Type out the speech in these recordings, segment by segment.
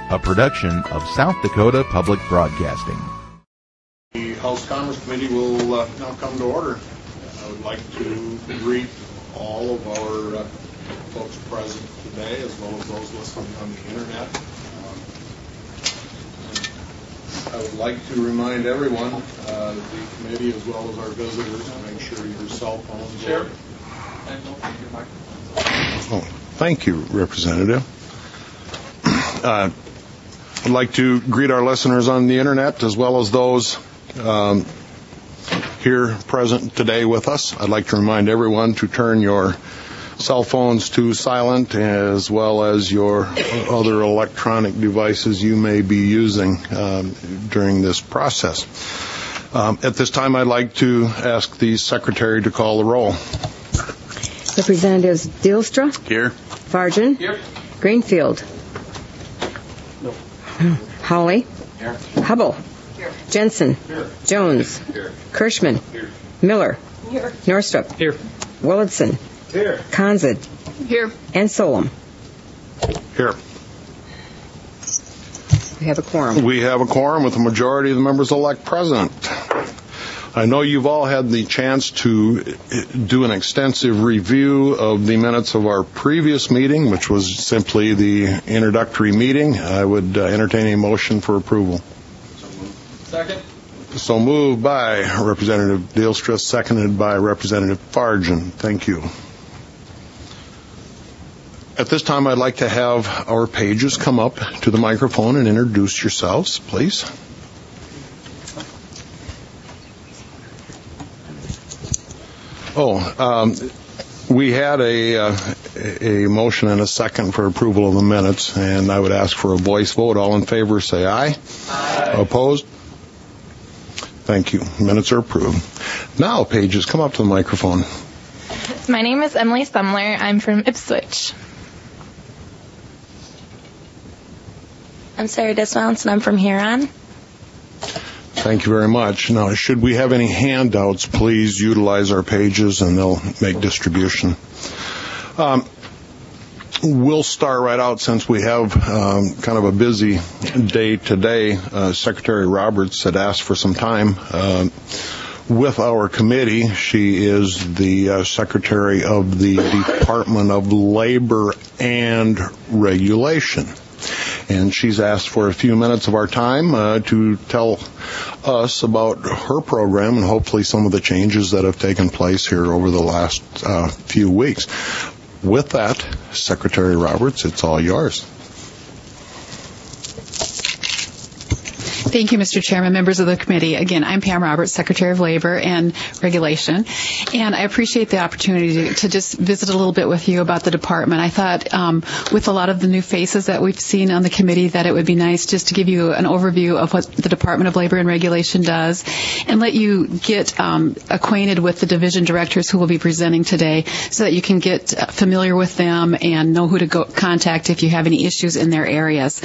a production of South Dakota Public Broadcasting. The House Commerce Committee will now come to order. I would like to greet all of our folks present today, as well as those listening on the internet. I would like to remind everyone, the committee as well as our visitors, to make sure your cell phones are... Thank you, Representative. I'd like to greet our listeners on the internet as well as those here present today with us. I'd like to remind everyone to turn your cell phones to silent, as well as your other electronic devices you may be using during this process. At this time, I'd like to ask the Secretary to call the roll. Representatives Dilstra. Here. Fargen. Here. Greenfield. No. Hawley. Here. Hubble. Here. Jensen. Here. Jones. Here. Kirschman. Here. Miller. Here. Norstrup. Here. Willitson. Here. Konzid. Here. And Solom. Here. We have a quorum. We have a quorum with a majority of the members-elect present. I know you've all had the chance to do an extensive review of the minutes of our previous meeting, which was simply the introductory meeting. I would entertain a motion for approval. Second. So moved by Representative Dilstra, seconded by Representative Fargen. Thank you. At this time, I'd like to have our pages come up to the microphone and introduce yourselves, please. We had a motion and a second for approval of the minutes, and I would ask for a voice vote. All in favor, say aye. Aye. Opposed? Thank you. Minutes are approved. Now, pages, come up to the microphone. My name is Emily Sumler. I'm from Ipswich. I'm Sarah Dismounts, and I'm from Huron. Thank you very much. Now, should we have any handouts, please utilize our pages and they'll make distribution. We'll start right out since we have kind of a busy day today. Secretary Roberts had asked for some time with our committee. She is the Secretary of the Department of Labor and Regulation. And she's asked for a few minutes of our time to tell us about her program and hopefully some of the changes that have taken place here over the last few weeks. With that, Secretary Roberts, it's all yours. Thank you, Mr. Chairman, members of the committee. Again, I'm Pam Roberts, Secretary of Labor and Regulation, and I appreciate the opportunity to just visit a little bit with you about the department. I thought with a lot of the new faces that we've seen on the committee that it would be nice just to give you an overview of what the Department of Labor and Regulation does and let you get acquainted with the division directors who will be presenting today so that you can get familiar with them and know who to contact if you have any issues in their areas.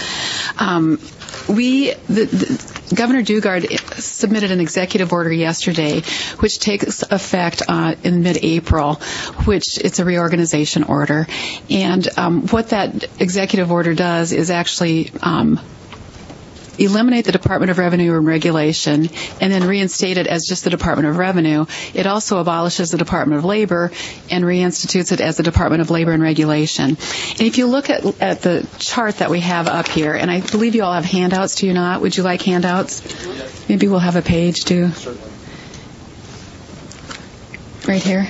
Governor Dugard submitted an executive order yesterday, which takes effect in mid-April, which it's a reorganization order. And what that executive order does is actually eliminate the Department of Revenue and Regulation and then reinstate it as just the Department of Revenue. It also abolishes the Department of Labor and reinstitutes it as the Department of Labor and Regulation. And if you look at the chart that we have up here, and I believe you all have handouts, do you not? Would you like handouts? Maybe we'll have a page too. Right here.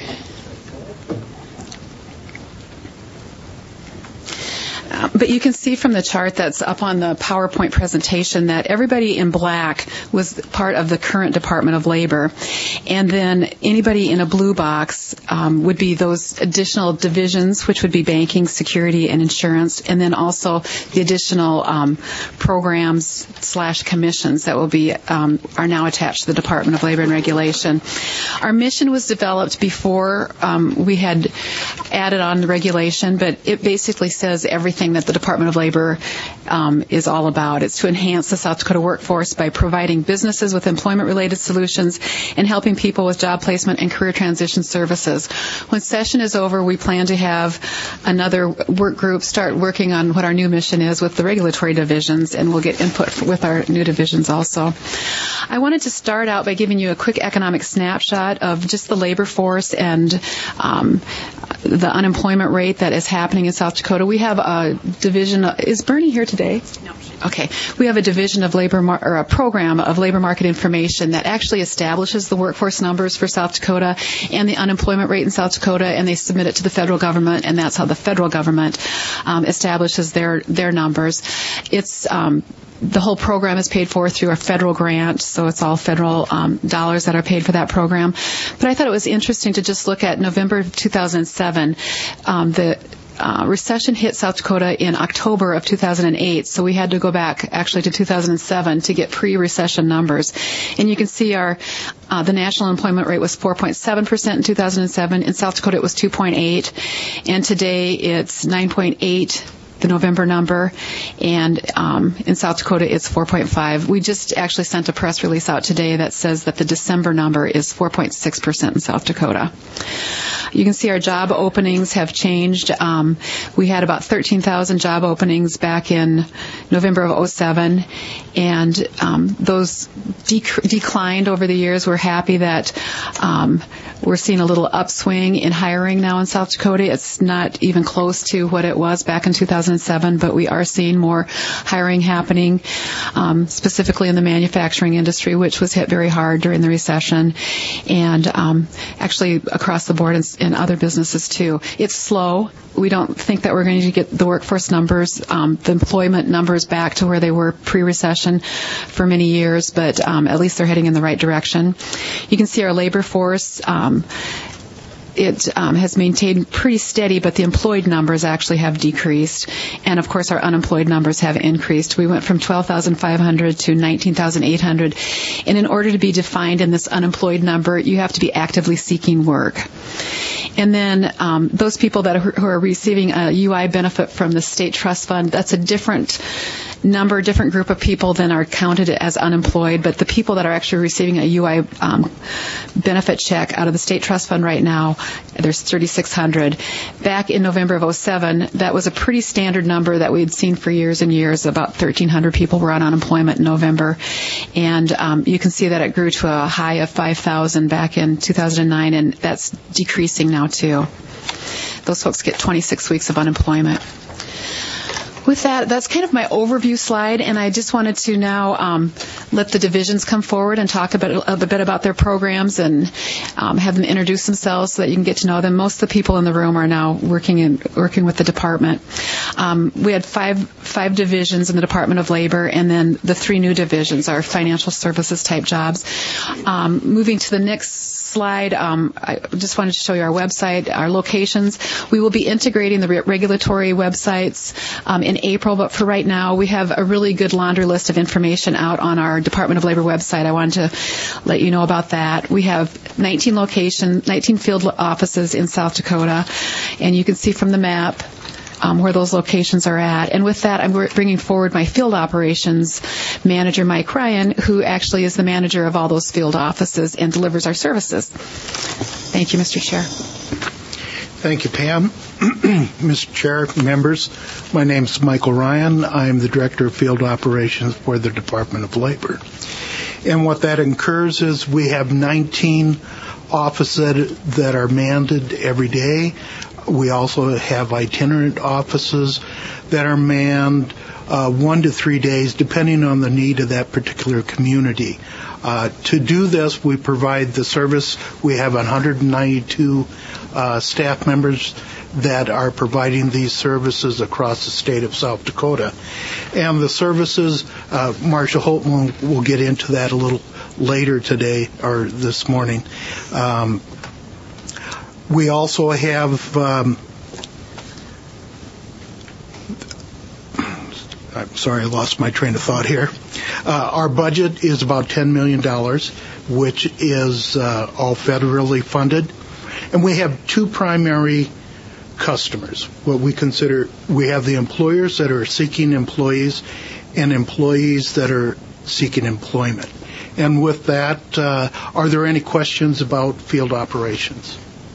But you can see from the chart that's up on the PowerPoint presentation that everybody in black was part of the current Department of Labor. And then anybody in a blue box would be those additional divisions, which would be banking, security, and insurance, and then also the additional programs/commissions that will be are now attached to the Department of Labor and Regulation. Our mission was developed before we had added on the regulation, but it basically says everything that the Department of Labor is all about. It's to enhance the South Dakota workforce by providing businesses with employment-related solutions and helping people with job placement and career transition services. When session is over, we plan to have another work group start working on what our new mission is with the regulatory divisions, and we'll get input with our new divisions also. I wanted to start out by giving you a quick economic snapshot of just the labor force and the unemployment rate that is happening in South Dakota. We have a division. Is Bernie here today? No. Okay. We have a division of or a program of labor market information that actually establishes the workforce numbers for South Dakota and the unemployment rate in South Dakota, and they submit it to the federal government, and that's how the federal government establishes their numbers. It's the whole program is paid for through a federal grant, so it's all federal dollars that are paid for that program. But I thought it was interesting to just look at November of 2007. The recession hit South Dakota in October of 2008, so we had to go back actually to 2007 to get pre-recession numbers. And you can see the national employment rate was 4.7% in 2007. In South Dakota, it was 2.8%, and today it's 9.8%. The November number, and in South Dakota it's 4.5. We just actually sent a press release out today that says that the December number is 4.6% in South Dakota. You can see our job openings have changed. We had about 13,000 job openings back in November of 2007, and those declined over the years. We're happy that we're seeing a little upswing in hiring now in South Dakota. It's not even close to what it was back in 2007, but we are seeing more hiring happening, specifically in the manufacturing industry, which was hit very hard during the recession, and actually across the board in other businesses too. It's slow. We don't think that we're going to get the workforce numbers, the employment numbers back to where they were pre-recession for many years, but at least they're heading in the right direction. You can see our labor force. It has maintained pretty steady, but the employed numbers actually have decreased. And, of course, our unemployed numbers have increased. We went from 12,500 to 19,800. And in order to be defined in this unemployed number, you have to be actively seeking work. And then those people who are receiving a UI benefit from the state trust fund, that's a different group of people than are counted as unemployed, but the people that are actually receiving a UI benefit check out of the state trust fund right now, there's 3,600. Back in November of 2007, that was a pretty standard number that we had seen for years and years. About 1,300 people were on unemployment in November, and you can see that it grew to a high of 5,000 back in 2009, and that's decreasing now too. Those folks get 26 weeks of unemployment. With that, that's kind of my overview slide, and I just wanted to now let the divisions come forward and talk a bit about their programs and have them introduce themselves so that you can get to know them. Most of the people in the room are now working with the department. We had five divisions in the Department of Labor, and then the three new divisions are financial services type jobs. Moving to the next slide, I just wanted to show you our website, our locations. We will be integrating the regulatory websites in April, but for right now, we have a really good laundry list of information out on our Department of Labor website. I wanted to let you know about that. We have 19 field offices in South Dakota, and you can see from the map where those locations are at. And with that, I'm bringing forward my field operations manager, Mike Ryan, who actually is the manager of all those field offices and delivers our services. Thank you, Mr. Chair. Thank you, Pam. Mr. Chair, members, my name is Michael Ryan. I'm the Director of Field Operations for the Department of Labor. And what that incurs is we have 19 offices that are manned every day. We also have itinerant offices that are manned 1 to 3 days, depending on the need of that particular community. To do this, we provide the service. We have 192 staff members that are providing these services across the state of South Dakota. And the services, Marcia Holtman will get into that a little later today or this morning. We also have, I'm sorry, I lost my train of thought here. Our budget is about $10 million, which is all federally funded. And we have two primary customers. What we consider, we have the employers that are seeking employees and employees that are seeking employment. And with that, are there any questions about field operations?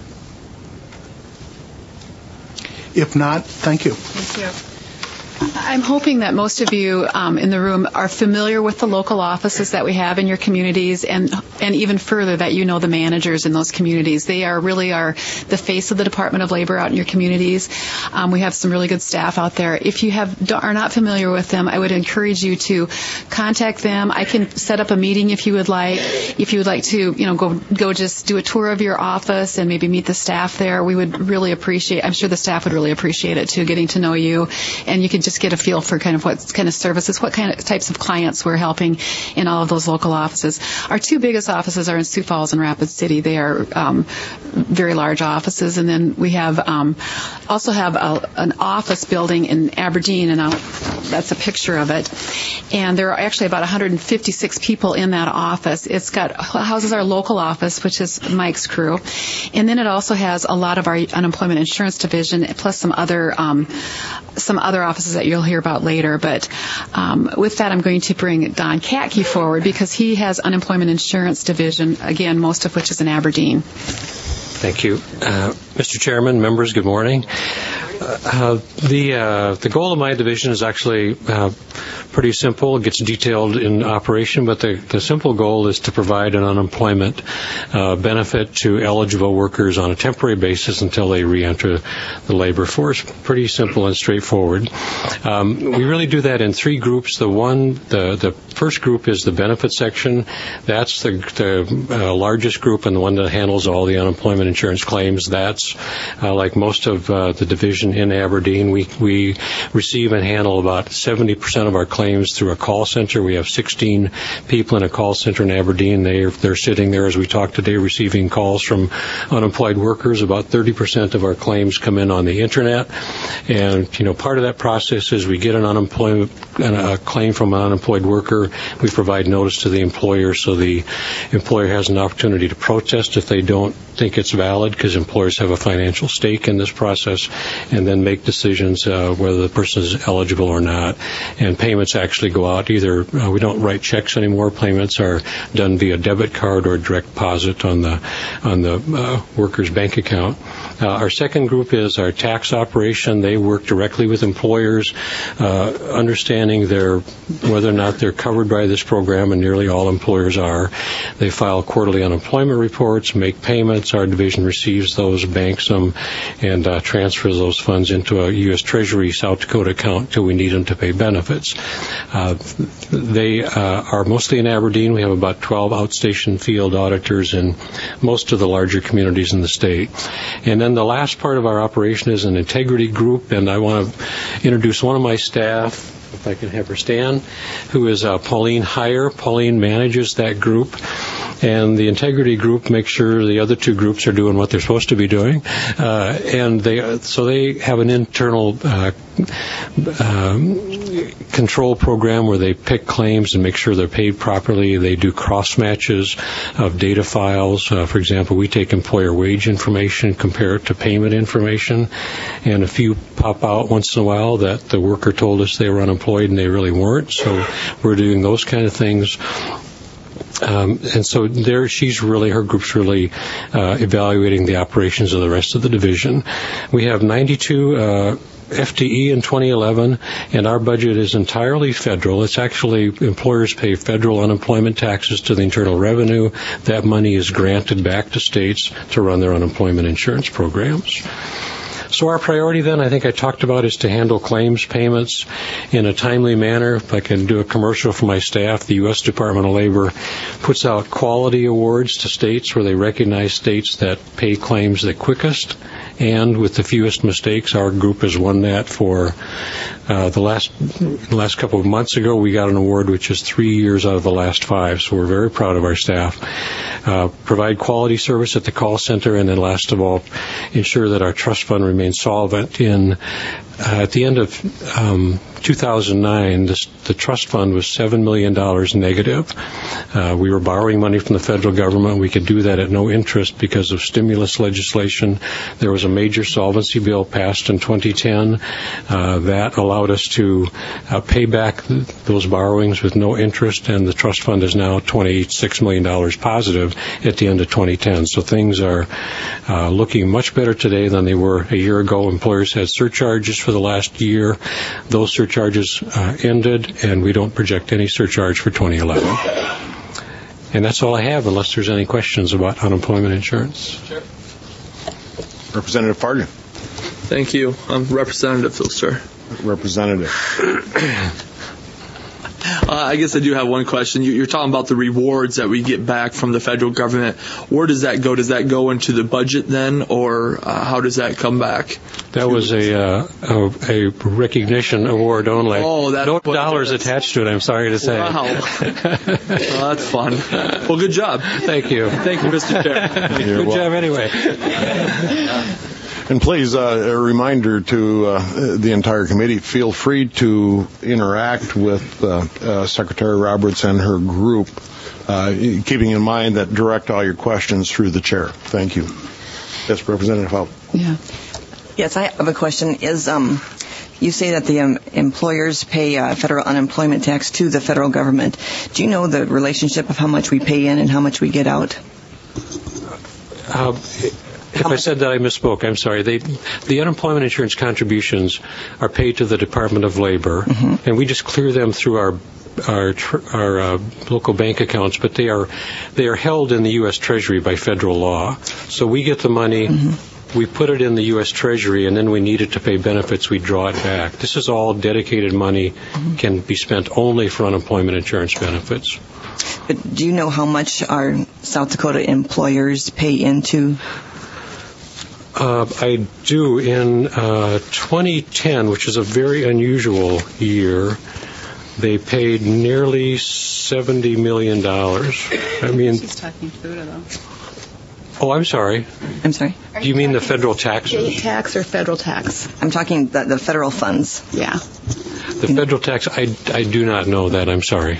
If not, thank you. Thank you. I'm hoping that most of you in the room are familiar with the local offices that we have in your communities, and even further, that you know the managers in those communities. They are really the face of the Department of Labor out in your communities. We have some really good staff out there. If you are not familiar with them, I would encourage you to contact them. I can set up a meeting if you would like. If you would like to, go just do a tour of your office and maybe meet the staff there, we would really appreciate. I'm sure the staff would really appreciate it too, getting to know you, and you could just get a feel for kind of what kind of services, what kind of types of clients we're helping in all of those local offices. Our two biggest offices are in Sioux Falls and Rapid City. They are very large offices, and then we have also have an office building in Aberdeen, and that's a picture of it. And there are actually about 156 people in that office. It's houses our local office, which is Mike's crew, and then it also has a lot of our unemployment insurance division, plus some other offices that you'll hear about later. But with that, I'm going to bring Don Katke forward because he has unemployment insurance division, again, most of which is in Aberdeen. Thank you. Mr. Chairman, members, good morning. The goal of my division is actually pretty simple. It gets detailed in operation, but the simple goal is to provide an unemployment benefit to eligible workers on a temporary basis until they re-enter the labor force. Pretty simple and straightforward. We really do that in three groups. The first group is the benefit section. That's the largest group and the one that handles all the unemployment insurance claims. That's like most of the division in Aberdeen. We receive and handle about 70% of our claims through a call center. We have 16 people in a call center in Aberdeen. They're sitting there as we talk today receiving calls from unemployed workers. About 30% of our claims come in on the internet. And, part of that process is we get a claim from an unemployed worker. We provide notice to the employer so the employer has an opportunity to protest if they don't think it's valid, because employers have a financial stake in this process, and then make decisions whether the person is eligible or not. And payments actually go out. Either we don't write checks anymore. Payments are done via debit card or direct deposit on the worker's bank account. Our second group is our tax operation. They work directly with employers, understanding whether or not they're covered by this program, and nearly all employers are. They file quarterly unemployment reports, make payments. Our division receives those, banks them, and transfers those funds into a U.S. Treasury South Dakota account until we need them to pay benefits. They are mostly in Aberdeen. We have about 12 outstation field auditors in most of the larger communities in the state. And then the last part of our operation is an integrity group, and I want to introduce one of my staff, if I can have her stand, who is Pauline Heyer. Pauline manages that group, and the integrity group makes sure the other two groups are doing what they're supposed to be doing. And they have an internal control program where they pick claims and make sure they're paid properly. They do cross matches of data files. For example, we take employer wage information, compare it to payment information, and a few pop out once in a while that the worker told us they were unemployed and they really weren't. So we're doing those kind of things. And so her group's really evaluating the operations of the rest of the division. We have 92 FTE in 2011, and our budget is entirely federal. It's actually, employers pay federal unemployment taxes to the Internal Revenue. That money is granted back to states to run their unemployment insurance programs. So our priority then, I think I talked about, is to handle claims payments in a timely manner. If I can do a commercial for my staff, the U.S. Department of Labor puts out quality awards to states where they recognize states that pay claims the quickest and with the fewest mistakes. Our group has won that for The last couple of months ago, we got an award which is 3 years out of the last 5, so we're very proud of our staff. Provide quality service at the call center, and then last of all, ensure that our trust fund remains solvent. At the end of 2009, the trust fund was $7 million negative. We were borrowing money from the federal government. We could do that at no interest because of stimulus legislation. There was a major solvency bill passed in 2010 that allowed us to pay back those borrowings with no interest, and the trust fund is now $26 million positive at the end of 2010. So things are looking much better today than they were a year ago. Employers had surcharges for the last year. Those surcharges ended, and we don't project any surcharge for 2011. And that's all I have, unless there's any questions about unemployment insurance. Chair. Representative Fargan. Thank you. I'm Representative Filster. Representative. I guess I do have one question. You're talking about the rewards that we get back from the federal government. Where does that go? Does that go into the budget then, or how does that come back? That was a recognition award only. Oh, that's no dollars attached to it, I'm sorry to say. Wow. Well, that's fun. Well, good job. Thank you. Thank you, Mr. Chair. Good job anyway. And please, a reminder to the entire committee, feel free to interact with Secretary Roberts and her group, keeping in mind that direct all your questions through the chair. Thank you. Yes, Representative Howe. Yeah. Yes, I have a question. You say that the employers pay federal unemployment tax to the federal government. Do you know the relationship of how much we pay in and how much we get out? If I said that, I misspoke. I'm sorry. The unemployment insurance contributions are paid to the Department of Labor, and we just clear them through our local bank accounts, but they are held in the U.S. Treasury by federal law. So we get the money, we put it in the U.S. Treasury, and then we need it to pay benefits, we draw it back. This is all dedicated money, can be spent only for unemployment insurance benefits. But do you know how much our South Dakota employers pay into? I do. In 2010, which is a very unusual year, they paid nearly $70 million. I mean, She's talking FUTA, though. Oh, I'm sorry. I'm sorry? Do you mean the federal tax? State tax or federal tax? I'm talking the federal funds. Yeah. The federal tax, I do not know that. I'm sorry.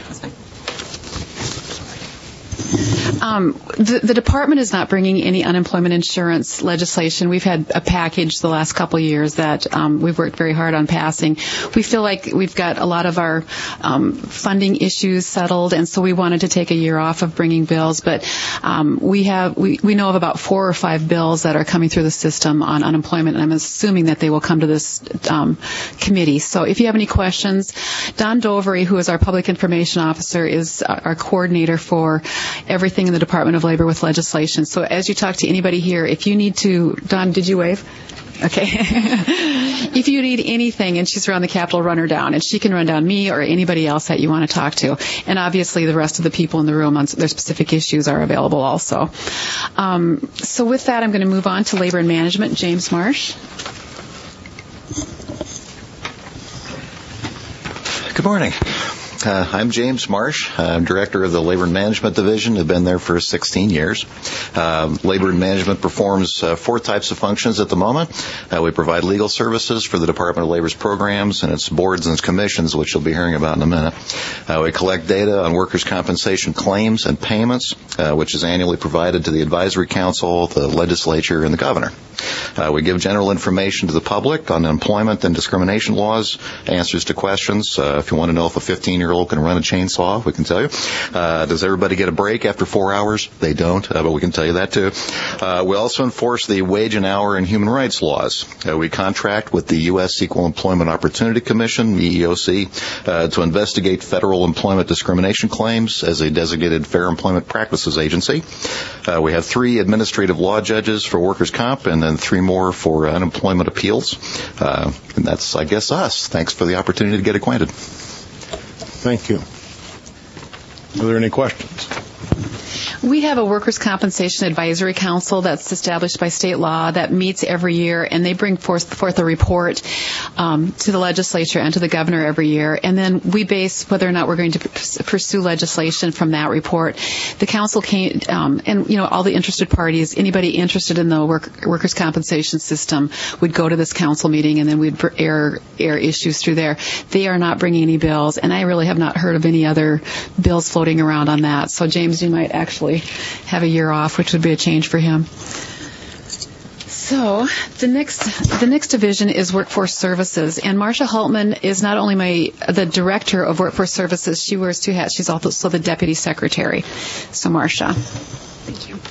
The department is not bringing any unemployment insurance legislation. We've had a package the last couple of years that we've worked very hard on passing. We feel like we've got a lot of our funding issues settled, and so we wanted to take a year off of bringing bills. But we know of about 4 or 5 bills that are coming through the system on unemployment, and I'm assuming that they will come to this committee. So if you have any questions, Don Dovery, who is our public information officer, is our coordinator for everything in the Department of Labor with legislation. So as you talk to anybody here, if you need to, Don, did you wave? Okay. If you need anything, and she's around the Capitol, run her down, and she can run down me or anybody else that you want to talk to. And obviously the rest of the people in the room on their specific issues are available also. So with that, I'm going to move on to Labor and Management. James Marsh. Good morning. I'm James Marsh. I'm director of the Labor and Management Division. I've been there for 16 years. Labor and Management performs 4 types of functions at the moment. We provide legal services for the Department of Labor's programs and its boards and its commissions, which you'll be hearing about in a minute. We collect data on workers' compensation claims and payments, which is annually provided to the Advisory Council, the legislature, and the governor. We give general information to the public on employment and discrimination laws, answers to questions. If you want to know if a 15-year-old can run a chainsaw, we can tell you. Does everybody get a break after 4 hours? They don't, but we can tell you that too. We also enforce the wage and hour and human rights laws. We contract with the U.S. Equal Employment Opportunity Commission, the EEOC, to investigate federal employment discrimination claims as a designated Fair Employment Practices agency. We have 3 administrative law judges for workers' comp and then 3 more for unemployment appeals. And that's, I guess, us. Thanks for the opportunity to get acquainted. Thank you. Are there any questions? We have a Workers' Compensation Advisory Council that's established by state law that meets every year, and they bring forth a report to the legislature and to the governor every year, and then we base whether or not we're going to pursue legislation from that report. The council came, and all the interested parties, anybody interested in the workers' compensation system would go to this council meeting, and then we'd air issues through there. They are not bringing any bills, and I really have not heard of any other bills floating around on that. So James, you might actually have a year off, which would be a change for him. So the next division is Workforce Services, and Marcia Hultman is not only the Director of Workforce Services, she wears two hats, she's also the Deputy Secretary. So Marcia. Thank you.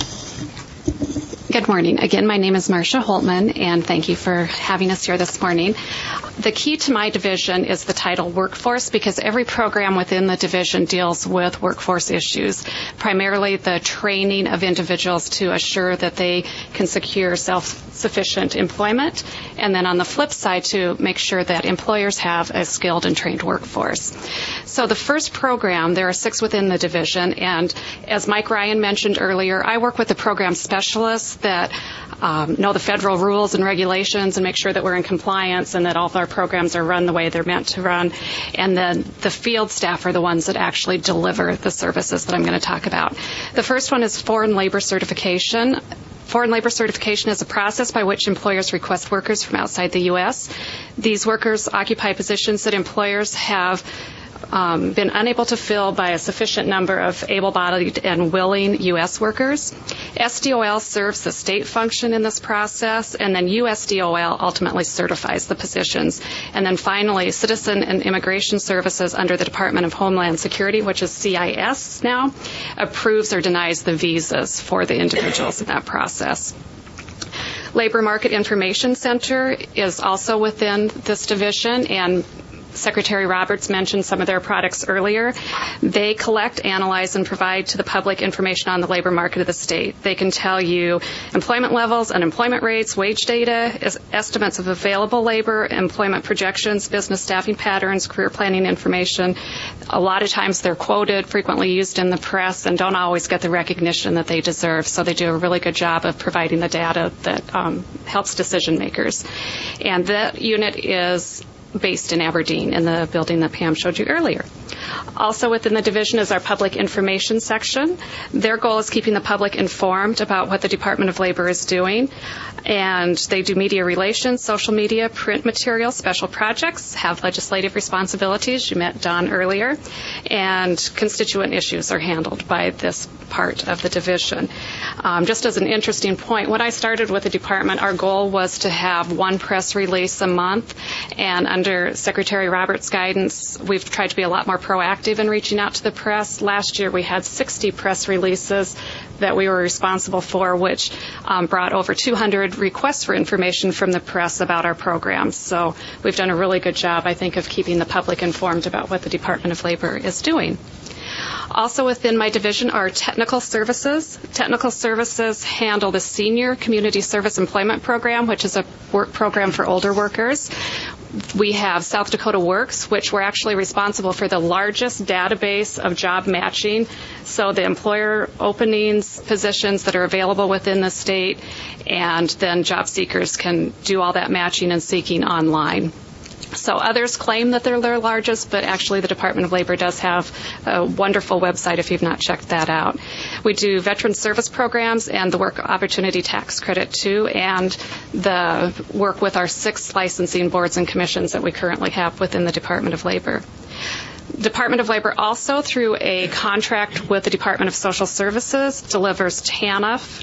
Good morning. Again, my name is Marcia Holtman, and thank you for having us here this morning. The key to my division is the title Workforce, because every program within the division deals with workforce issues, primarily the training of individuals to assure that they can secure self-sufficient employment, and then on the flip side to make sure that employers have a skilled and trained workforce. So the first program, there are 6 within the division, and as Mike Ryan mentioned earlier, I work with the program specialists that know the federal rules and regulations and make sure that we're in compliance and that all of our programs are run the way they're meant to run. And then the field staff are the ones that actually deliver the services that I'm going to talk about. The first one is foreign labor certification. Foreign labor certification is a process by which employers request workers from outside the U.S. These workers occupy positions that employers have been unable to fill by a sufficient number of able-bodied and willing U.S. workers. SDOL serves the state function in this process, and then USDOL ultimately certifies the positions. And then finally, Citizen and Immigration Services under the Department of Homeland Security, which is CIS now, approves or denies the visas for the individuals in that process. Labor Market Information Center is also within this division, and Secretary Roberts mentioned some of their products earlier. They collect, analyze, and provide to the public information on the labor market of the state. They can tell you employment levels, unemployment rates, wage data, estimates of available labor, employment projections, business staffing patterns, career planning information. A lot of times they're quoted, frequently used in the press, and don't always get the recognition that they deserve. So they do a really good job of providing the data that helps decision makers. And that unit is based in Aberdeen in the building that Pam showed you earlier. Also within the division is our public information section. Their goal is keeping the public informed about what the Department of Labor is doing. And they do media relations, social media, print material, special projects, have legislative responsibilities. You met Don earlier. And constituent issues are handled by this part of the division. Just as an interesting point, when I started with the department, our goal was to have one press release a month. And under Secretary Roberts' guidance, we've tried to be a lot more proactive in reaching out to the press. Last year, we had 60 press releases that we were responsible for, which brought over 200 requests for information from the press about our programs. So we've done a really good job, I think, of keeping the public informed about what the Department of Labor is doing. Also within my division are technical services. Technical services handle the Senior Community Service Employment Program, which is a work program for older workers. We have South Dakota Works, which we're actually responsible for the largest database of job matching. So the employer openings, positions that are available within the state, and then job seekers can do all that matching and seeking online. So others claim that they're their largest, but actually the Department of Labor does have a wonderful website if you've not checked that out. We do veteran service programs and the Work Opportunity Tax Credit too, and the work with our 6 licensing boards and commissions that we currently have within the Department of Labor. Department of Labor also, through a contract with the Department of Social Services, delivers TANF,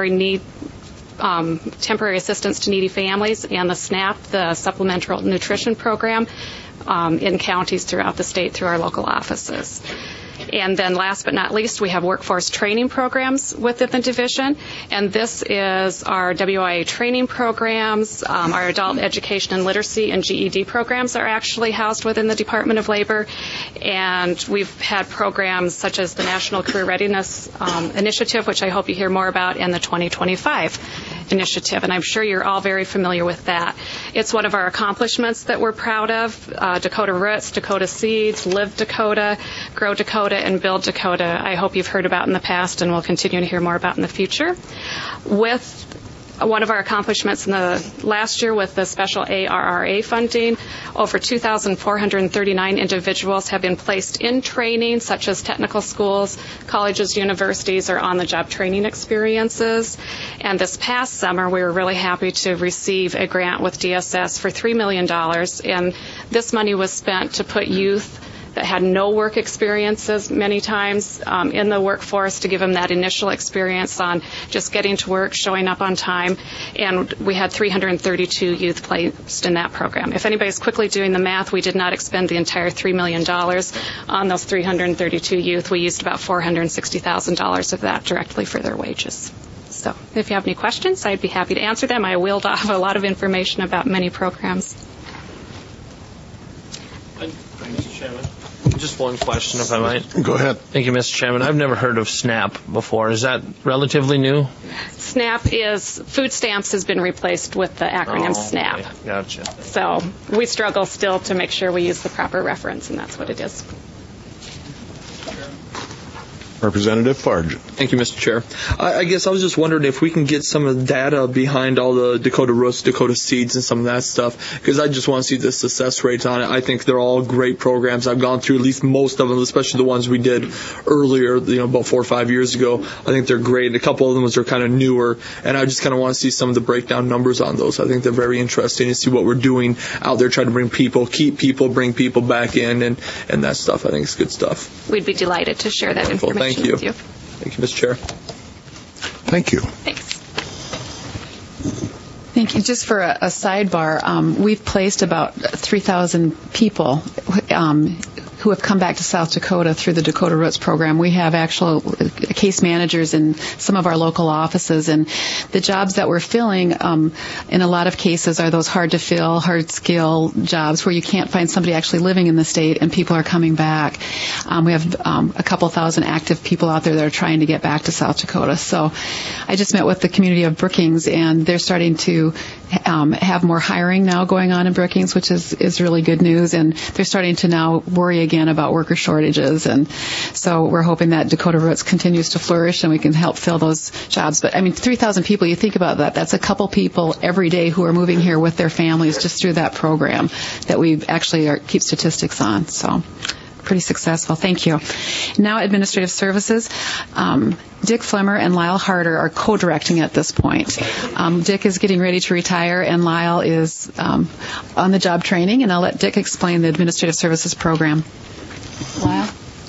temporary assistance to needy families, and the SNAP, the Supplemental Nutrition Program, in counties throughout the state through our local offices. And then last but not least, we have workforce training programs within the division, and this is our WIA training programs. Our adult education and literacy and GED programs are actually housed within the Department of Labor, and we've had programs such as the National Career Readiness Initiative, which I hope you hear more about, and the 2025 initiative, and I'm sure you're all very familiar with that. It's one of our accomplishments that we're proud of. Dakota Roots, Dakota Seeds, Live Dakota, Grow Dakota, and Build Dakota, I hope you've heard about in the past and will continue to hear more about in the future. With one of our accomplishments in the last year with the special ARRA funding, over 2,439 individuals have been placed in training, such as technical schools, colleges, universities, or on-the-job training experiences. And this past summer, we were really happy to receive a grant with DSS for $3 million. And this money was spent to put youth that had no work experiences many times in the workforce, to give them that initial experience on just getting to work, showing up on time. And we had 332 youth placed in that program. If anybody's quickly doing the math, we did not expend the entire $3 million on those 332 youth. We used about $460,000 of that directly for their wages. So if you have any questions, I'd be happy to answer them. I wheeled off a lot of information about many programs. Mr. Chairman, just one question, if I might. Go ahead. Thank you, Mr. Chairman. I've never heard of SNAP before. Is that relatively new? SNAP is, food stamps has been replaced with the acronym SNAP. Okay. Gotcha. So we struggle still to make sure we use the proper reference, and that's what it is. Representative Farge. Thank you, Mr. Chair. I guess I was just wondering if we can get some of the data behind all the Dakota Roots, Dakota Seeds, and some of that stuff, because I just want to see the success rates on it. I think they're all great programs. I've gone through at least most of them, especially the ones we did earlier, about 4 or 5 years ago. I think they're great. And a couple of them are kind of newer, and I just kind of want to see some of the breakdown numbers on those. I think they're very interesting to see what we're doing out there, trying to bring people, keep people, bring people back in, and that stuff. I think it's good stuff. We'd be delighted to share that information. Thank you. With you. Thank you, Mr. Chair. Thank you. Thanks. Thank you. Just for a sidebar, we've placed about 3,000 people who have come back to South Dakota through the Dakota Roots program. We have actual case managers in some of our local offices, and the jobs that we're filling in a lot of cases are those hard to fill, hard skill jobs where you can't find somebody actually living in the state and people are coming back. We have a couple thousand active people out there that are trying to get back to South Dakota. So I just met with the community of Brookings, and they're starting to have more hiring now going on in Brookings, which is really good news, and they're starting to now worry again about worker shortages, and so we're hoping that Dakota Roots continues to flourish and we can help fill those jobs. But I mean, 3,000 people, you think about that, that's a couple people every day who are moving here with their families just through that program that we actually keep statistics on. So pretty successful. Thank you. Now Administrative Services. Dick Flemmer and Lyle Harder are co-directing at this point. Dick is getting ready to retire, and Lyle is on the job training, and I'll let Dick explain the Administrative Services program. Lyle?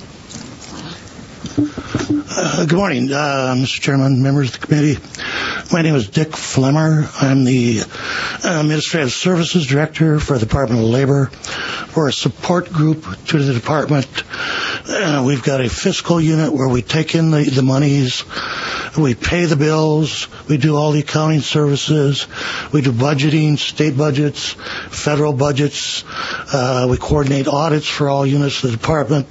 Good morning, Mr. Chairman, members of the committee. My name is Dick Flemmer. I'm the Administrative Services Director for the Department of Labor. We're a support group to the department. We've got a fiscal unit where we take in the monies, we pay the bills, we do all the accounting services, we do budgeting, state budgets, federal budgets, we coordinate audits for all units of the department.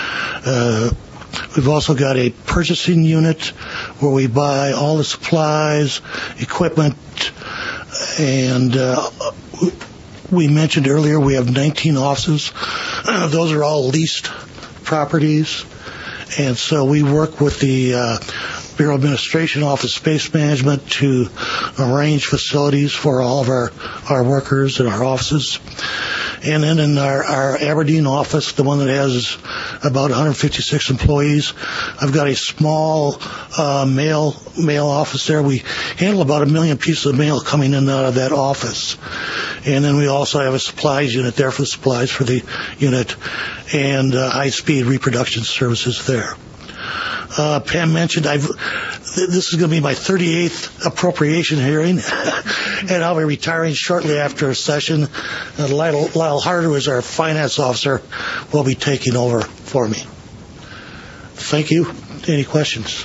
We've also got a purchasing unit where we buy all the supplies, equipment, and we mentioned earlier we have 19 offices. Those are all leased properties, and so we work with the Bureau of Administration Office Space Management to arrange facilities for all of our workers in our offices. And then in our Aberdeen office, the one that has about 156 employees, I've got a small mail office there. We handle about 1 million pieces of mail coming in and out of that office. And then we also have a supplies unit there for the supplies for the unit, and high-speed reproduction services there. Pam mentioned this is going to be my 38th appropriation hearing, and I'll be retiring shortly after a session. Lyle Harder, is our finance officer, will be taking over for me. Thank you. Any questions?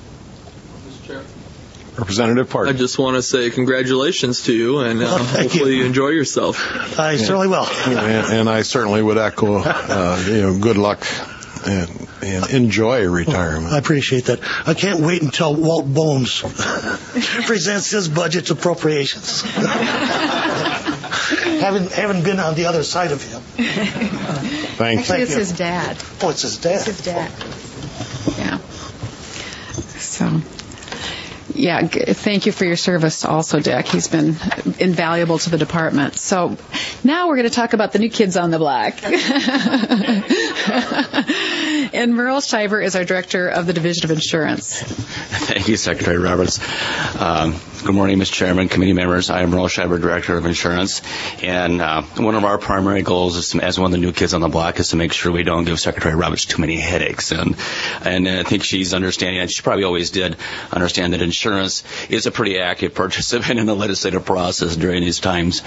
Representative Park. I just want to say congratulations to you, and hopefully you enjoy yourself. I certainly will. And I certainly would echo, good luck and enjoy retirement. I appreciate that. I can't wait until Walt Bones presents his budget's appropriations. Haven't been on the other side of him. Thank Actually, you. it's his dad. Oh, it's his dad. It's his dad. Yeah. So, thank you for your service also, Dick. He's been invaluable to the department. So now we're going to talk about the new kids on the block. And Merle Schreiber is our Director of the Division of Insurance. Thank you, Secretary Roberts. Good morning, Mr. Chairman, committee members. I am Merle Schreiber, Director of Insurance. And one of our primary goals is, as one of the new kids on the block, is to make sure we don't give Secretary Roberts too many headaches. And I think she's understanding, and she probably always did understand, that insurance is a pretty active participant in the legislative process during these times.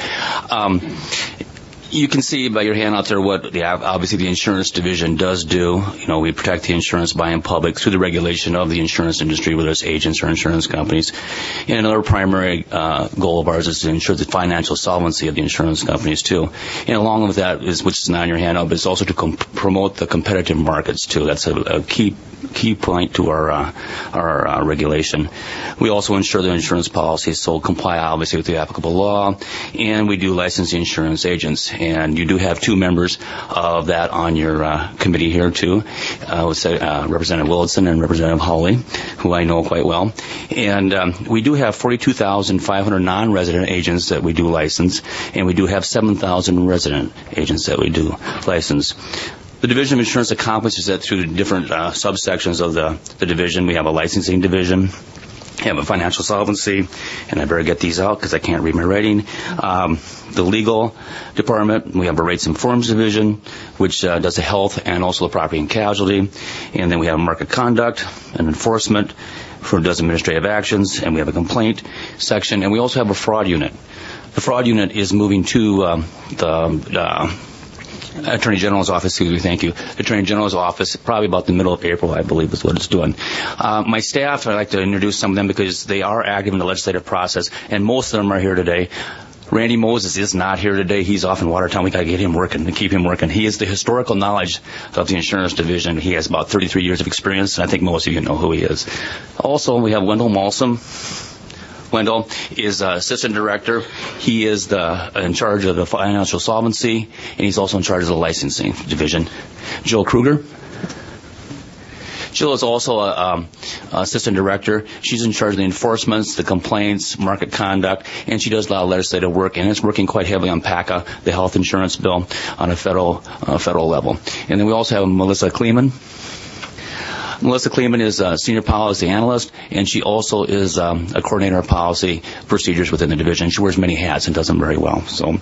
You can see by your handout there what obviously the insurance division does do. We protect the insurance buying public through the regulation of the insurance industry, whether it's agents or insurance companies. And another primary goal of ours is to ensure the financial solvency of the insurance companies too. And along with that, which is not in your handout, but it's also to promote the competitive markets too. That's a key point to our regulation. We also ensure the insurance policies comply obviously with the applicable law, and we do license the insurance agents. And you do have two members of that on your committee here too, Representative Willitson and Representative Hawley, who I know quite well. And we do have 42,500 non-resident agents that we do license, and we do have 7,000 resident agents that we do license. The Division of Insurance accomplishes that through the different subsections of the division. We have a licensing division. We have a financial solvency, and I better get these out because I can't read my writing. The legal department, we have a rates and forms division, which does the health and also the property and casualty. And then we have market conduct and enforcement, does administrative actions, and we have a complaint section. And we also have a fraud unit. The fraud unit is moving to the Attorney General's office, thank you. The Attorney General's office, probably about the middle of April, I believe, is what it's doing. My staff, I'd like to introduce some of them because they are active in the legislative process, and most of them are here today. Randy Moses is not here today. He's off in Watertown. We got to get him working and keep him working. He is the historical knowledge of the insurance division. He has about 33 years of experience, and I think most of you know who he is. Also, we have Wendell Malsom. Wendell is assistant director. He is in charge of the financial solvency, and he's also in charge of the licensing division. Jill Kruger. Jill is also assistant director. She's in charge of the enforcements, the complaints, market conduct, and she does a lot of legislative work, and it's working quite heavily on PACA, the health insurance bill, on a federal level. And then we also have Melissa Kleeman. Melissa Kleeman is a senior policy analyst, and she also is a coordinator of policy procedures within the division. She wears many hats and does them very well. So,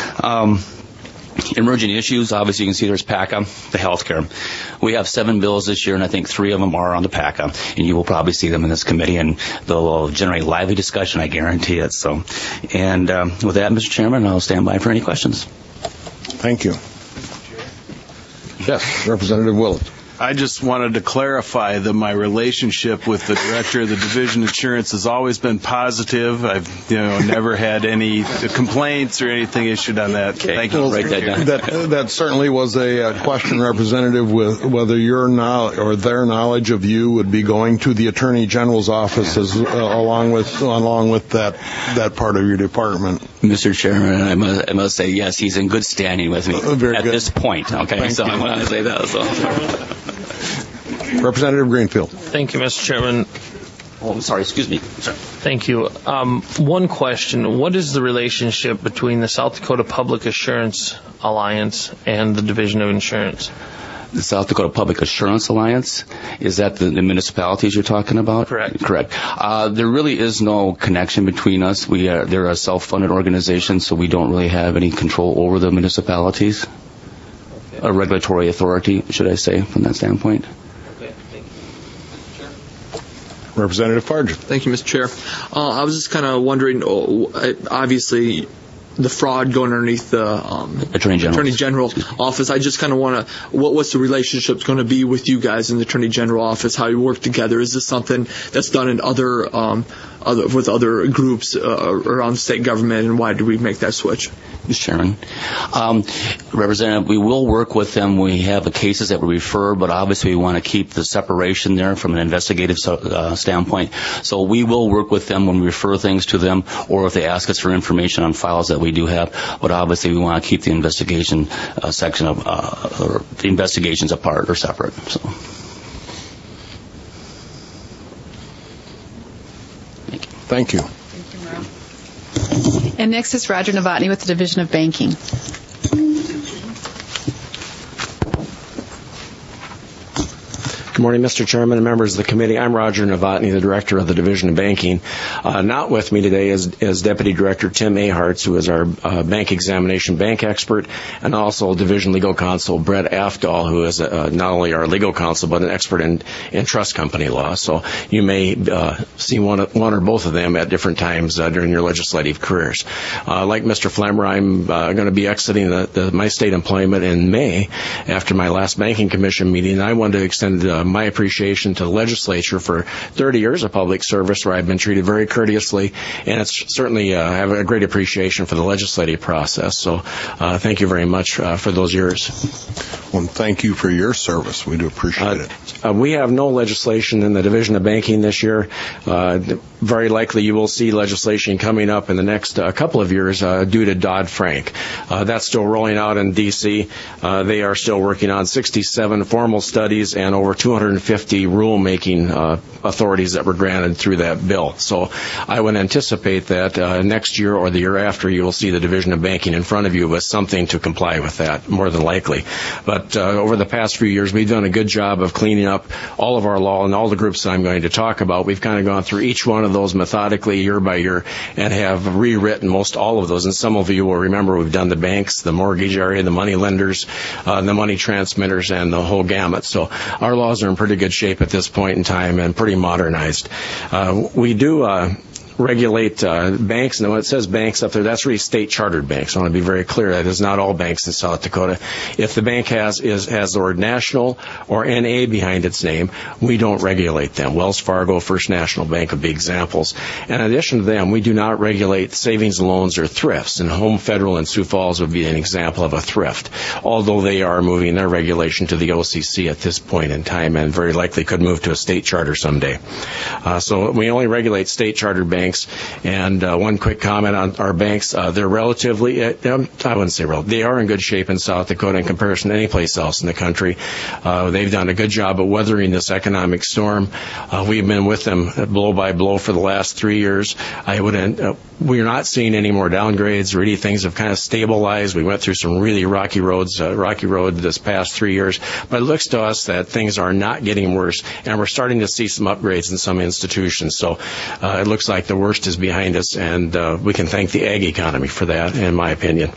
emerging issues, obviously you can see there's PACA, the health care. We have 7 bills this year, and I think 3 of them are on the PACA, and you will probably see them in this committee, and they'll generate lively discussion, I guarantee it. So, and with that, Mr. Chairman, I'll stand by for any questions. Thank you. Yes, Representative Willett. I just wanted to clarify that my relationship with the director of the Division of Insurance has always been positive. I've never had any complaints or anything issued on that. Okay. Thank you. Write that down. That certainly was a question, Representative, with whether your knowledge or their knowledge of you would be going to the Attorney General's office along with that part of your department. Mr. Chairman, I must say yes, he's in good standing with me at this point. Okay, Thank so you. I want to say that. So. Representative Greenfield. Thank you, Mr. Chairman. Oh, I'm sorry. Excuse me. Sorry. Thank you. One question. What is the relationship between the South Dakota Public Assurance Alliance and the Division of Insurance? The South Dakota Public Assurance Alliance, is that the municipalities you're talking about? Correct. Correct. There really is no connection between us. They're a self-funded organization, so we don't really have any control over the municipalities. Okay. A regulatory authority, should I say, from that standpoint. Okay. Thank you. Representative Farge. Thank you, Mr. Chair. I was just kind of wondering, obviously, the fraud going underneath the Attorney General's office. I just kind of want to, what's the relationship going to be with you guys in the Attorney General office? How you work together? Is this something that's done in with other groups around the state government, and why did we make that switch? Mr. Chairman, Representative, we will work with them. We have the cases that we refer, but obviously we want to keep the separation there from an investigative standpoint. So we will work with them when we refer things to them, or if they ask us for information on files that we do have. But obviously we want to keep the investigation section of or the investigations apart or separate. So. Thank you. And next is Roger Novotny with the Division of Banking. Good morning, Mr. Chairman and members of the committee. I'm Roger Novotny, the Director of the Division of Banking. Not with me today is Deputy Director Tim Aharts, who is our bank examination bank expert, and also Division Legal Counsel Brett Afdahl, who is not only our legal counsel but an expert in trust company law. So you may see one or both of them at different times during your legislative careers. Like Mr. Flemmer, I'm going to be exiting my state employment in May after my last Banking Commission meeting. I wanted to extend my appreciation to the legislature for 30 years of public service where I've been treated very courteously, and it's certainly have a great appreciation for the legislative process. So thank you very much for those years. Well, thank you for your service. We do appreciate it. We have no legislation in the Division of Banking this year. Very likely you will see legislation coming up in the next couple of years due to Dodd-Frank. That's still rolling out in D.C. They are still working on 67 formal studies and over 250 rulemaking authorities that were granted through that bill. So I would anticipate that next year or the year after you will see the Division of Banking in front of you with something to comply with that, more than likely. But over the past few years, we've done a good job of cleaning up all of our law and all the groups that I'm going to talk about. We've kind of gone through each one of those methodically year by year and have rewritten most all of those. And some of you will remember we've done the banks, the mortgage area, the money lenders, the money transmitters, and the whole gamut. So our laws are in pretty good shape at this point in time and pretty modernized. We do regulate banks, and when it says banks up there, that's really state chartered banks. I want to be very clear that is not all banks in South Dakota. If the bank has the word national or NA behind its name, we don't regulate them. Wells Fargo, First National Bank would be examples. And in addition to them, we do not regulate savings and loans or thrifts, and Home Federal and Sioux Falls would be an example of a thrift, although they are moving their regulation to the OCC at this point in time and very likely could move to a state charter someday. So we only regulate state chartered banks. And one quick comment on our banks. They're relatively, I wouldn't say relative, they are in good shape in South Dakota in comparison to any place else in the country. They've done a good job of weathering this economic storm. We've been with them blow by blow for the last 3 years. We're not seeing any more downgrades. Really, things have kind of stabilized. We went through some really rocky road this past 3 years. But it looks to us that things are not getting worse, and we're starting to see some upgrades in some institutions. So it looks like the worst is behind us, and we can thank the ag economy for that, in my opinion.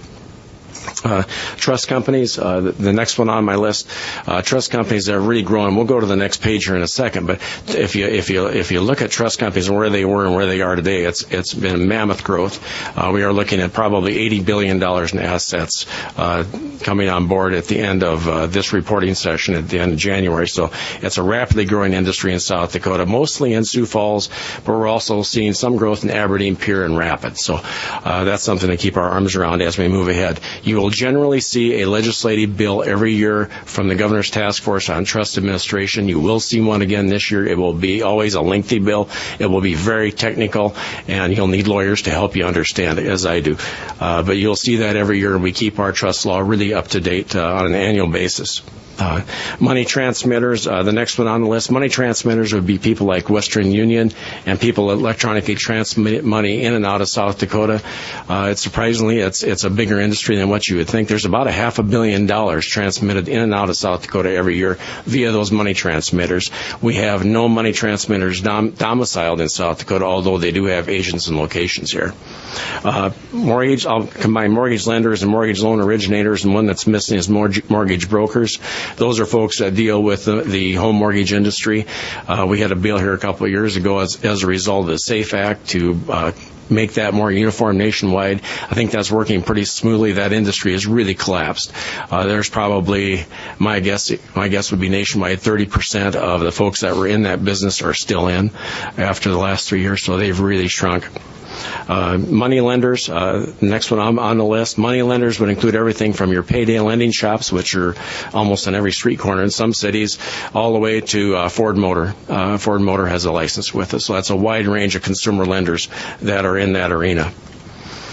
Trust companies, the next one on my list, trust companies that are really growing. We'll go to the next page here in a second, but if you look at trust companies and where they were and where they are today, it's been mammoth growth. We are looking at probably $80 billion in assets coming on board at the end of this reporting session at the end of January. So it's a rapidly growing industry in South Dakota, mostly in Sioux Falls, but we're also seeing some growth in Aberdeen, Pierre, and Rapids. So that's something to keep our arms around as we move ahead. You will generally see a legislative bill every year from the Governor's Task Force on Trust Administration. You will see one again this year. It will be always a lengthy bill. It will be very technical, and you'll need lawyers to help you understand it, as I do. But you'll see that every year, and we keep our trust law really up to date on an annual basis. Money transmitters, the next one on the list. Money transmitters would be people like Western Union and people that electronically transmit money in and out of South Dakota. Surprisingly, it's a bigger industry than what you would think. There's about $500 million transmitted in and out of South Dakota every year via those money transmitters. We have no money transmitters domiciled in South Dakota, although they do have agents and locations here. Mortgage, I'll combine mortgage lenders and mortgage loan originators, and one that's missing is mortgage brokers. Those are folks that deal with the home mortgage industry. We had a bill here a couple of years ago as a result of the SAFE Act to make that more uniform nationwide. I think that's working pretty smoothly. That industry has really collapsed. There's probably, my guess would be nationwide, 30% of the folks that were in that business are still in after the last 3 years, so they've really shrunk. Money lenders, next one on the list. Money lenders would include everything from your payday lending shops, which are almost on every street corner in some cities, all the way to Ford Motor. Ford Motor has a license with us, so that's a wide range of consumer lenders that are in that arena.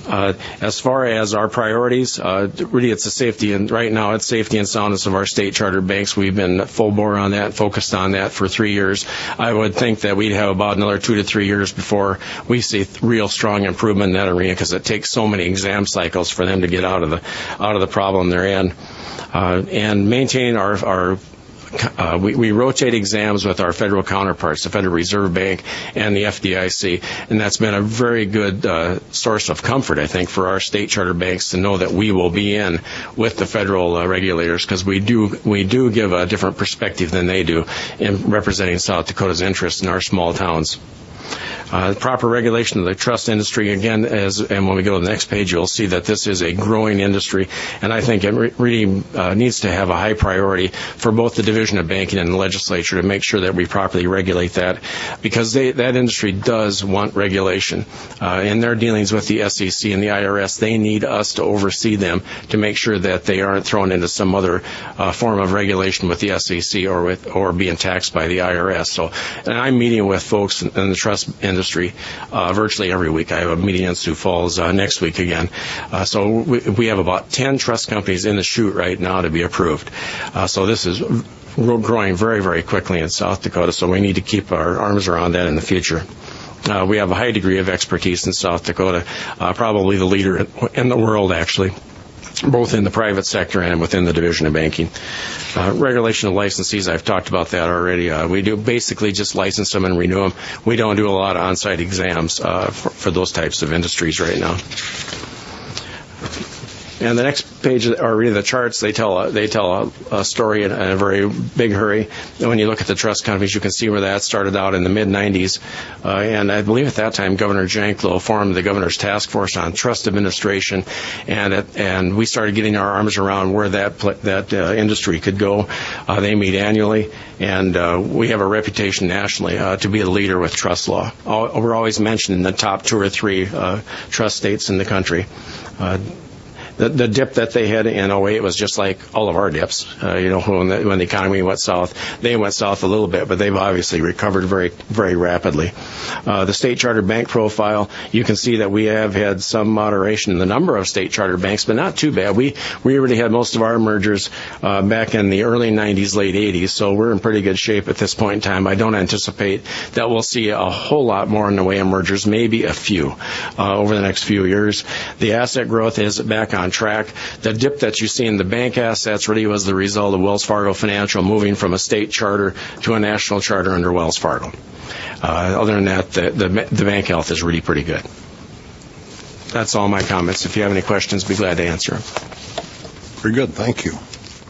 As far as our priorities, really it's the safety, and right now it's safety and soundness of our state chartered banks. We've been full bore on that, focused on that for 3 years. I would think that we'd have about another 2 to 3 years before we see real strong improvement in that arena, because it takes so many exam cycles for them to get out of the problem they're in. And maintaining we rotate exams with our federal counterparts, the Federal Reserve Bank and the FDIC, and that's been a very good source of comfort, I think, for our state charter banks to know that we will be in with the federal regulators, because we do give a different perspective than they do in representing South Dakota's interests in our small towns. Proper regulation of the trust industry, again, and when we go to the next page, you'll see that this is a growing industry, and I think it really needs to have a high priority for both the Division of Banking and the legislature to make sure that we properly regulate that, because that industry does want regulation. In their dealings with the SEC and the IRS, they need us to oversee them to make sure that they aren't thrown into some other form of regulation with the SEC or being taxed by the IRS. So, and I'm meeting with folks in the trust industry virtually every week. I have a meeting in Sioux Falls next week again. So we have about 10 trust companies in the chute right now to be approved. So this is growing very, very quickly in South Dakota, so we need to keep our arms around that in the future. We have a high degree of expertise in South Dakota, probably the leader in the world, actually, both in the private sector and within the Division of Banking. Regulation of licensees, I've talked about that already. We do basically just license them and renew them. We don't do a lot of on-site exams for those types of industries right now. And the next page are really the charts. They tell a story in a very big hurry. And when you look at the trust companies, you can see where that started out in the mid-'90s. And I believe at that time, Governor Janklow formed the Governor's Task Force on Trust Administration, and we started getting our arms around where that industry could go. They meet annually, and we have a reputation nationally to be a leader with trust law. We're always mentioned in the top 2 or 3 trust states in the country. The dip that they had in 2008 was just like all of our dips. When the economy went south, they went south a little bit, but they've obviously recovered very, very rapidly. The state chartered bank profile, you can see that we have had some moderation in the number of state chartered banks, but not too bad. We really had most of our mergers back in the early 90s, late 80s, so we're in pretty good shape at this point in time. I don't anticipate that we'll see a whole lot more in the way of mergers, maybe a few over the next few years. The asset growth is back on track. The dip that you see in the bank assets really was the result of Wells Fargo Financial moving from a state charter to a national charter under Wells Fargo. Other than that, the bank health is really pretty good. That's all my comments. If you have any questions, be glad to answer them. Very good. Thank you.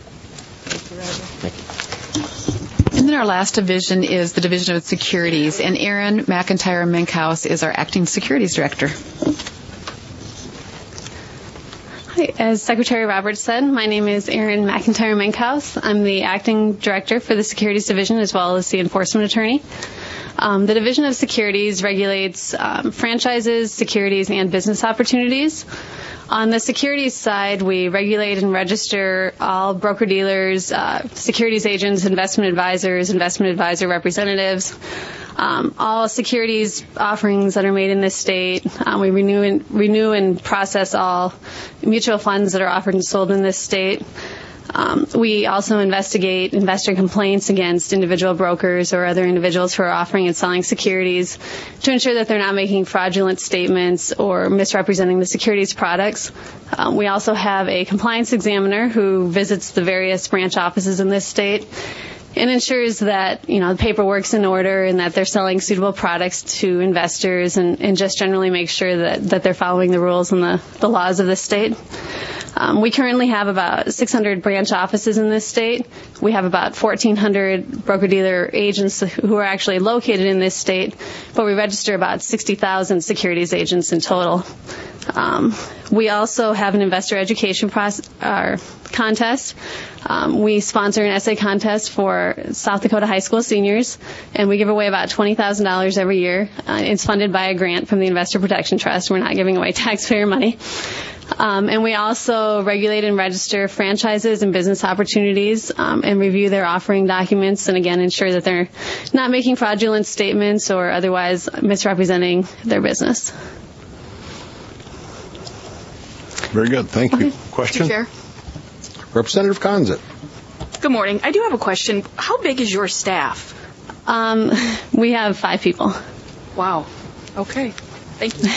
And then our last division is the Division of Securities, and Erin McIntyre Minkhouse is our acting securities director. Hi, as Secretary Roberts said, my name is Erin McIntyre Minkhouse. I'm the acting director for the Securities Division as well as the enforcement attorney. The Division of Securities regulates franchises, securities, and business opportunities. On the securities side, we regulate and register all broker-dealers, securities agents, investment advisor representatives, all securities offerings that are made in this state. We renew and process all mutual funds that are offered and sold in this state. We also investigate investor complaints against individual brokers or other individuals who are offering and selling securities to ensure that they're not making fraudulent statements or misrepresenting the securities products. We also have a compliance examiner who visits the various branch offices in this state and ensures that, the paperwork's in order and that they're selling suitable products to investors and just generally make sure that they're following the rules and the laws of the state. We currently have about 600 branch offices in this state. We have about 1,400 broker-dealer agents who are actually located in this state, but we register about 60,000 securities agents in total. We also have an investor education contest. We sponsor an essay contest for South Dakota high school seniors, and we give away about $20,000 every year. It's funded by a grant from the Investor Protection Trust. We're not giving away taxpayer money. And we also regulate and register franchises and business opportunities and review their offering documents and, again, ensure that they're not making fraudulent statements or otherwise misrepresenting their business. Very good. Thank you. Question? Mr. Chair. Representative Conzit. Good morning. I do have a question. How big is your staff? We have 5 people. Wow. Okay. Thank you.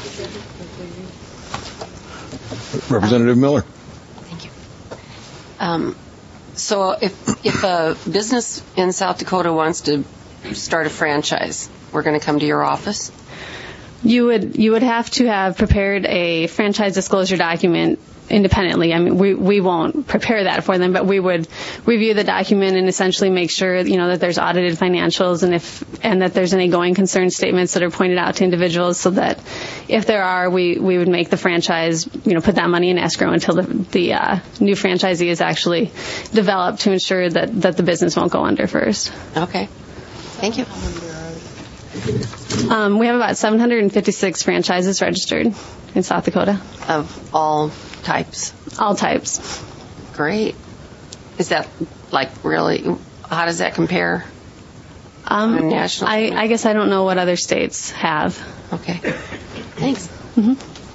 Representative Miller. So if a business in South Dakota wants to start a franchise, we're going to come to your office? You would have to have prepared a franchise disclosure document independently. I mean, we won't prepare that for them, but we would review the document and essentially make sure, that there's audited financials and that there's any going concern statements that are pointed out to individuals, so that if there are, we would make the franchise, put that money in escrow until the new franchisee is actually developed, to ensure that the business won't go under first. Okay. Thank you. We have about 756 franchises registered in South Dakota. Of all types? All types. Great. Is that really, how does that compare? National? I guess I don't know what other states have. Okay. Thanks. Mm-hmm.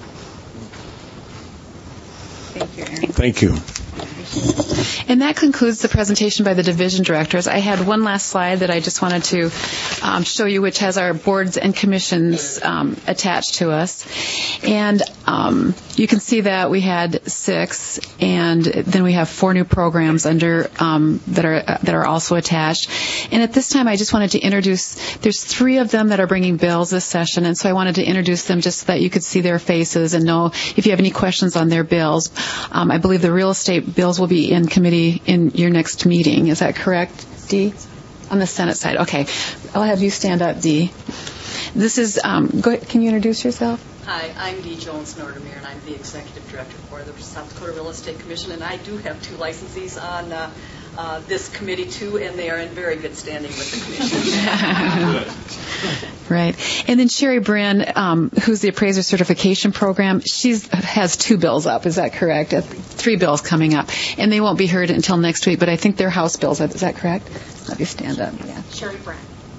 Thank you, Erin. Thank you. And that concludes the presentation by the division directors. I had one last slide that I just wanted to show you, which has our boards and commissions attached to us. And you can see that we had 6, and then we have 4 new programs under that are also attached. And at this time, I just wanted to introduce. There's 3 of them that are bringing bills this session, and so I wanted to introduce them just so that you could see their faces and know if you have any questions on their bills. I believe the real estate bills will be in committee in your next meeting. Is that correct, Dee? On the Senate side. Okay. I'll have you stand up, Dee. This is, go ahead. Can you introduce yourself? Hi, I'm Dee Jones-Nordermeer, and I'm the Executive Director for the South Dakota Real Estate Commission, and I do have 2 licensees on this committee, too, and they are in very good standing with the commission. Right. And then Sherry Bryn, who's the Appraiser Certification Program, she has 2 bills up. Is that correct? 3 bills coming up. And they won't be heard until next week, but I think they're House bills. Is that correct? Let me stand up. Yeah. Sherry Bryn.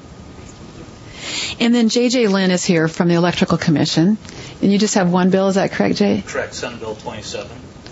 And then J.J. Lynn is here from the Electrical Commission. And you just have 1 bill. Is that correct, Jay? Correct. Senate Bill 27.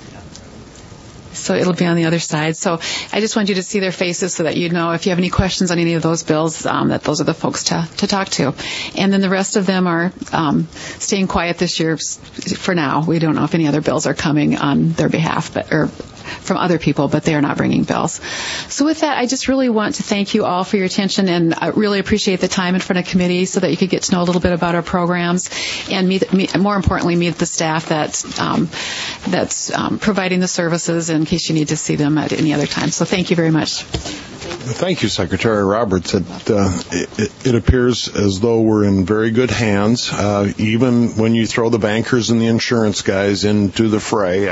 So it'll be on the other side. So I just want you to see their faces so that you know if you have any questions on any of those bills, that those are the folks to talk to. And then the rest of them are staying quiet this year for now. We don't know if any other bills are coming on their behalf, or from other people, but they are not bringing bills. So with that, I just really want to thank you all for your attention, and I really appreciate the time in front of committee so that you could get to know a little bit about our programs, and more importantly, meet the staff that's providing the services in case you need to see them at any other time. So thank you very much. Thank you, Secretary Roberts. It appears as though we're in very good hands. Even when you throw the bankers and the insurance guys into the fray,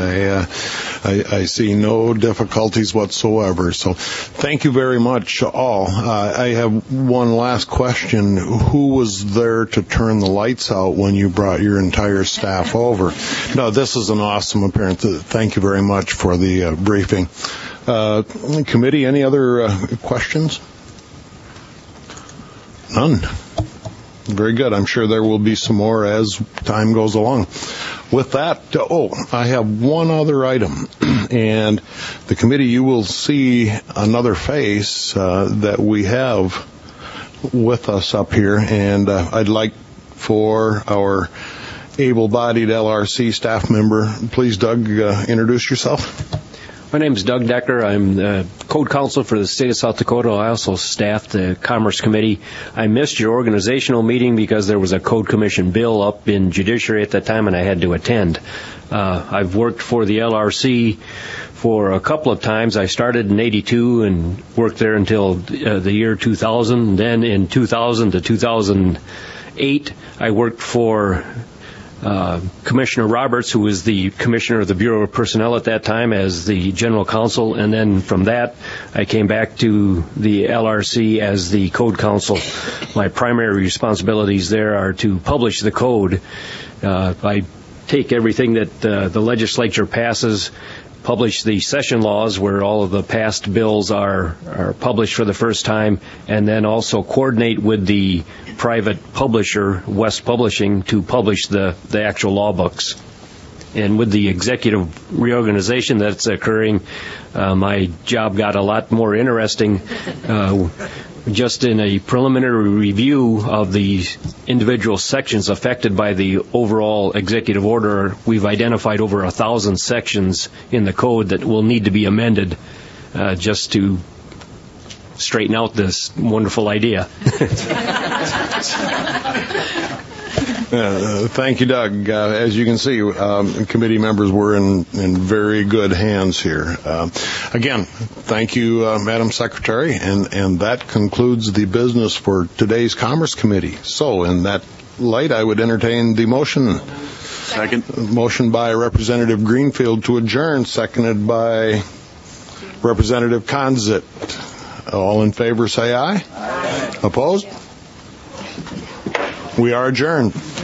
I see no difficulties whatsoever. So thank you very much, all. I have one last question. Who was there to turn the lights out when you brought your entire staff over? No, this is an awesome appearance. Thank you very much for the briefing. Committee, any other questions? None. Very good. I'm sure there will be some more as time goes along. With that, I have one other item. And the committee, you will see another face that we have with us up here. And I'd like for our able-bodied LRC staff member, please, Doug, introduce yourself. My name is Doug Decker. I'm the Code Counsel for the state of South Dakota. I also staff the Commerce Committee. I missed your organizational meeting because there was a Code Commission bill up in Judiciary at that time, and I had to attend. I've worked for the LRC for a couple of times. I started in 82 and worked there until the year 2000. Then in 2000 to 2008, I worked for Commissioner Roberts, who was the Commissioner of the Bureau of Personnel at that time, as the General Counsel, and then from that I came back to the LRC as the Code Counsel. My primary responsibilities there are to publish the code. I take everything that the legislature passes, publish the session laws where all of the past bills are published for the first time, and then also coordinate with the private publisher, West Publishing, to publish the actual law books. And with the executive reorganization that's occurring, my job got a lot more interesting. Just in a preliminary review of the individual sections affected by the overall executive order, we've identified over 1,000 sections in the code that will need to be amended just to straighten out this wonderful idea. Thank you, Doug. As you can see, committee members were in very good hands here. Again, thank you, Madam Secretary, and that concludes the business for today's Commerce Committee. So, in that light, I would entertain the motion. Second. Motion by Representative Greenfield to adjourn, seconded by Representative Conzit. All in favor, say aye. Aye. Opposed? We are adjourned.